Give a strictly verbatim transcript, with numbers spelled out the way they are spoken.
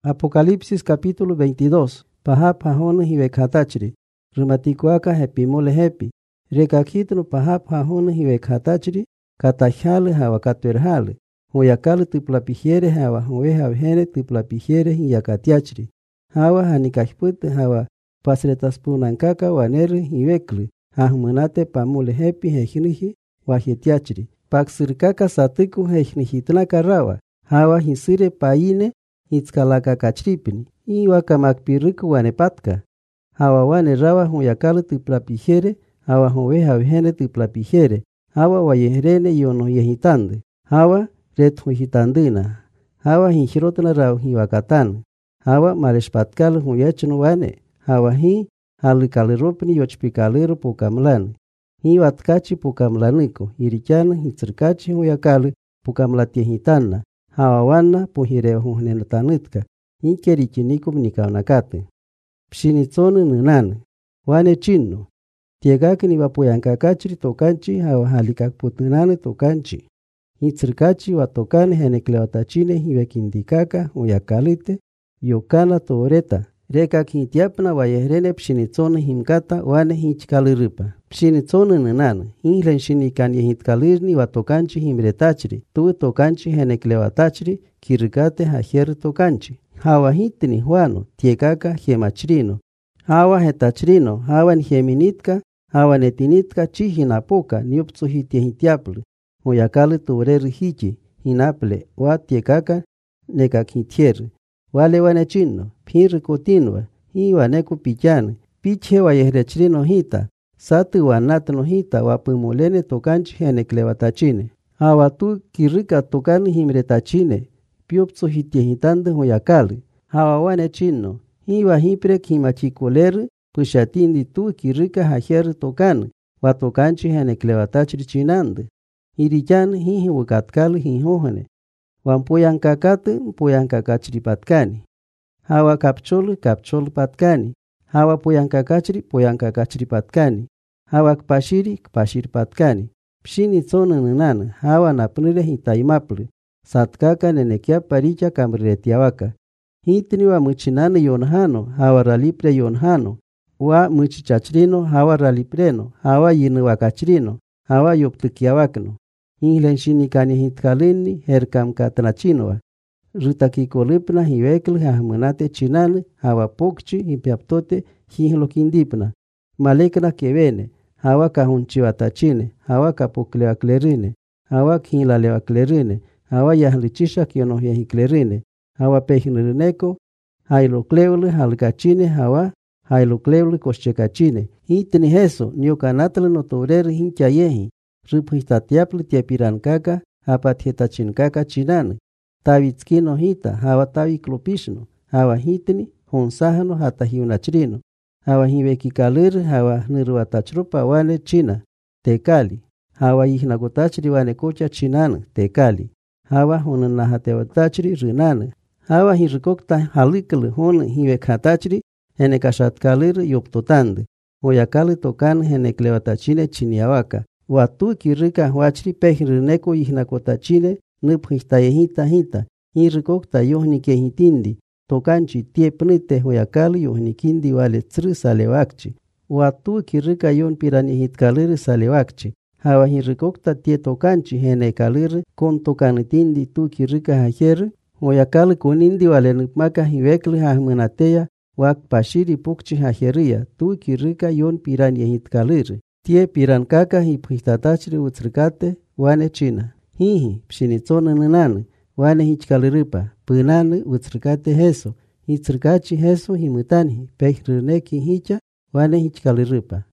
Apocalipsis capítulo veintidós. Paha pahona hiwekhatachri. Rumatikuaka hepimole hepi. Rekakitno paha pahona hiwekhatachri. Katahale hawa katwerhale. Hoyakale tuplapihiere hawa hoeha vihene tuplapihiere hiyakatiachri. Hawa hanikahpute hawa pasretaspunankaka wanere hiwekli. Hahmunate pamule hepi hejnihi wahetiachri. Paksirkaka satiku hejnihitnaka rawa. Hawa hisire paine hitzkalaka kachripini. Iwa kamakpiriku wanepatka. Hawa wane rawa huyakale tuplapihiere. Hawa hoeha vihene tuplapihiere. Hawa wayehrene yono yehitande. Hawa ret huyitandina. Hawa hinchirotna rau hiwakatan. Hawa mareshpatkal huyachno wane. Hawa hi halikaliropni yochpikalero pukamlani. Hiwatkachi pukamlaniko. Irichana hitzirkachi huyakale pukamlatiehitana. Hawa wana puhireo huhnenatanitka. Hinkerichinikum nikaunakate. Pshinitsone nunane. Wane chino. Tiegaki ni wapuyankakachri tokanchi hawa halikakputunane tokanchi. Hitzirkachi watokane henekleotachine hiwekindikaka uyakalite yokana tooreta. Rekak hitiapna wayehrene pshinitsone himkata wane hichkaliripa. Pshinitsone nunane. Hinlen shinikan yehitkalirni watokanchi himretachri. Tu tokanchi henekleotachri kirikate hajer tokanchi. Hawa hitni huano tiekaka hemachrino. Hawa hetachrino hawa nheminitka. Hawa netinitka chi hinapoka niuptsu hitie hitiaple. Huyakale tureri hichi hinaple wa tiekaka nekak hitier. Wale wane chino pir kotinwa hiwa neku pichane. Piche wa yehrechirino hita. Satu wa natno hita wa pumulene tokanchi heneklewatachine. Hawa tu kirika tokani himretachine. Piuptsu hitie hitande huyakale. Hawa wane chino hiwa hiprek himachikoler. Pushatindi tu kirika hajer tokan, watokanchi heneklewatachri chinande. Irichan hihi wakatkal hihohane. Wampoyankakate mpoyankakachri patkani. Hawa kapchol kapchol patkani. Hawa poyankakachri poyankakachri patkani. Hawa kpashiri kpashir patkani. Pshini tsone nunana hawa napnire hitaimaple. Satkaka nenekia paricha kamretiawaka. Hitni wa muchinane yonhano hawa ralipre yonhano. Wa muchichachrino hawa ralipreno, hawa yinu wakachrino, hawa yoptukiawakno. Hinlen shinikani hitkalini herkam katnachinoa. Rutakikolipna hiwekl hahmunate chinane, hawa pokchi hipiaptote hihlokindipna. Malekna kevene, hawa kahunchiwatachine, hawa kapokleaklerine, hawa khinlalewaklerine, hawa yahlichisha kionohyahiklerine, hawa pejnirineko, hailokleule halgachine hawa hailokleule koschekachine. Hitni heso niokanatl no toreri hinchayehi. Ruphitatiapli tiapirankaka hapatjetachinkaka chinane. Tavitzkino hita hawa taviklopishno. Hawa hitni honsahano hata hiunachrino. Hawa hiwekikalir hawa niruatachrupa wane china. Tekali. Hawa ihnagotachri wane kocha chinane. Tekali. Hawa hunanahatewatachri rinane. Hawa hirikokta halikli hon hiwekhatachri henekashatkalir yoptotande. Oyakale tokan heneklewatachine chiniawaka. Watu kirika huachri pehrineko ihnakotachine nuphihtayehita hita. Hirikokta yohnikehitindi. Tokanchi tiepnite hoyakale yohnikindi wale tsri salewakchi. Watu kirika yon piranihitkalir salewakchi. Hawa hirikokta tie tokanchi henekalir kon tokanitindi tu kirika hajer. Oyakale konindi wale nupmaka hiwekli hahmunateya. Wak pashiri pukchi hajeria tu kirika yon piran yehitkalir. Tie piran kaka hiphitatachri utsrikate wane china. Hihi pshinitsone nunane wane hichkaliripa. Punane utsrikate heso. Hitzrikachi heso himutani pehrineki hicha wane hichkaliripa.